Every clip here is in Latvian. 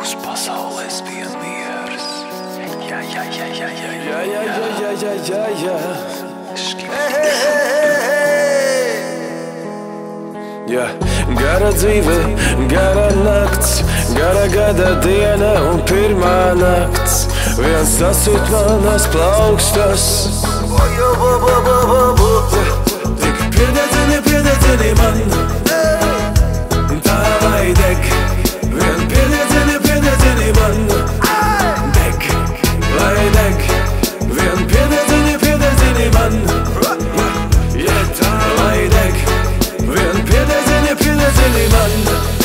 Uz pasaules bija miers. Jā. Ja, gara dzīve, gara nakts, gara gada diena un pirmā nakts. Viens sasūt manas plaukstas. Piededzini man, tā lai deg. Vien piededzini man, deg, lai deg. Vien piededzini man, tā lai deg. Vien piededzini man.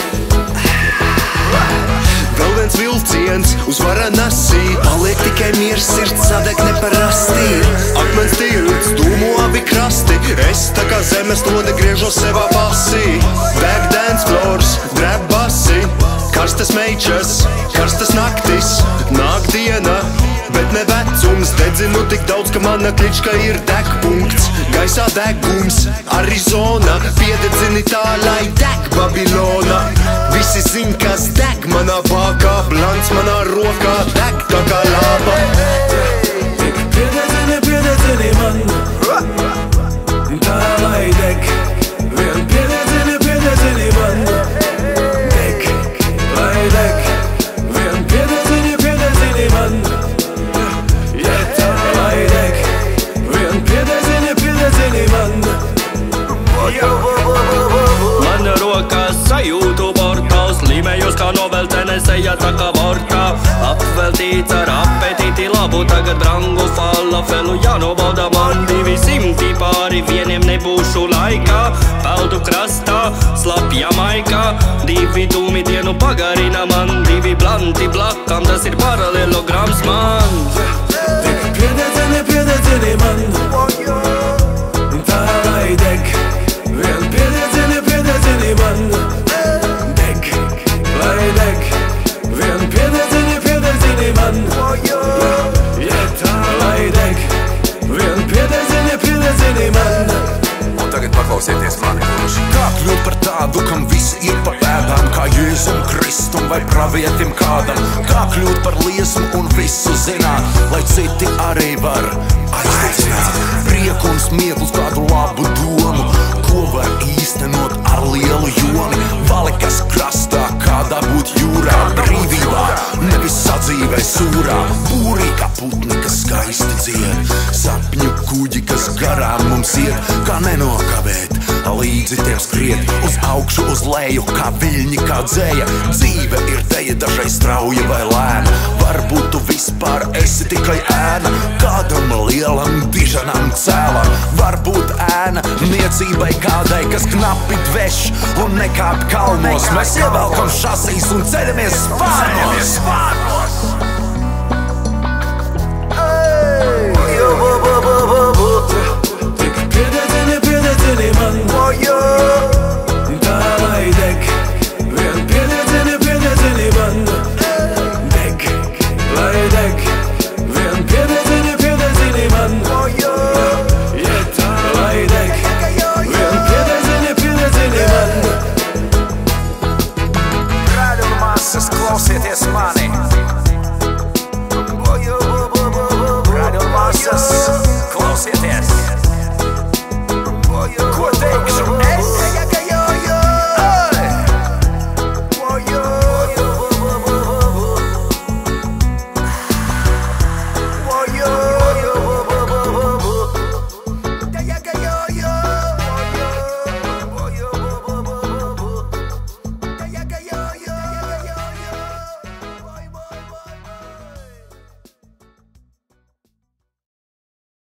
Vēl viens vilciens uz Varanasi, paliek tikai miers, sirds sadeg neparasti. Akmens tilts, dūmu abi krasti, es tā kā zemes lode griežos sevā pasī. Deg dance floors, dreb basi, karstas meičas, karstas naktis, nāk diena, bet ne vecums. Dedzinu tik daudz, ka mana klička ir degpunkts. Gaisā degums, Arizona, piededzini tā, lai deg Babilona. Visi zin, kas deg manā bākā, blants manā rokā, deg tā kā lāpa. Piededzini man, tā lai deg. Vien piededzini man, deg, lai deg. Vien piededzini man, tā lai deg. Vien piededzini man. Mana rokās sajūtu portals, līmējos kā noveltene seja tā kā vortā. Apveltīts ar apetīti labu, tagad brangu falafelu jānobauda man. 200 pāri vieniem nebūšu laikā, peldu krastā, slapja maikā. 2 dūmi dienu pagarina man, 2 blanti blakam, tas ir paralelograms man. Piededzini man, tā lai deg. Vien piededzini man, deg, lai deg. Vien piededzini man, tā lai deg. Vien piededzini man. Un tagad paklausieties mani gluži. Kā kļūt par tādu, kam visi ir pa pēdām, kā Jēzum Kristum vai pravietim kādam? Kā kļūt par liesmu un visu zināt, lai citi arī var aizliecināt? Prieku un smieklus, kādu labu domu, ko var īstenot ar lielu joni. Valikas krastā, kā dabūt jūrā, brīvībā, nevis sadzīvē sūrā. Būrī kā putni, kas skaisti dzied, sapņu kuģi, kas garām mums iet. Kā nenokavēt, līdzi tiem skriet, uz augšu, uz leju, kā viļņi, kā dzēja. Dzīve ir teja, dažreiz strauja vai lēna, varbūt tu vispār esi tikai ēna. Kādam lielam, dižanam cēlam, varbūt ēna niecībai kādai, kas knapi dveš un nekāp kalnos. Mēs ievelkam šasīs un ceļamies spārnos. Piededzini man, tā lai deg. Vien piededzini man, deg, lai deg. Vien piededzini man, tā lai deg. Vien piededzini man. Rādījumās, klausieties mani.